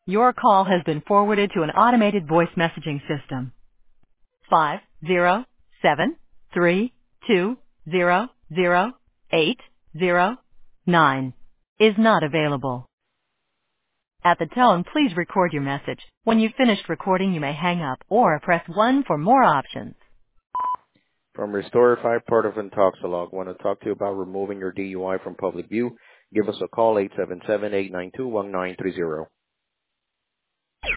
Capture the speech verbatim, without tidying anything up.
Your call has been forwarded to an automated voice messaging system. Five zero seven three two zero zero eight zero nine is not available. At the tone, please record your message. When you've finished recording, you may hang up or press one for more options. From Restore five, part of Intoxilog. Want to talk to you about removing your D U I from public view? Give us a call, eight seven seven, eight nine two, one nine three zero.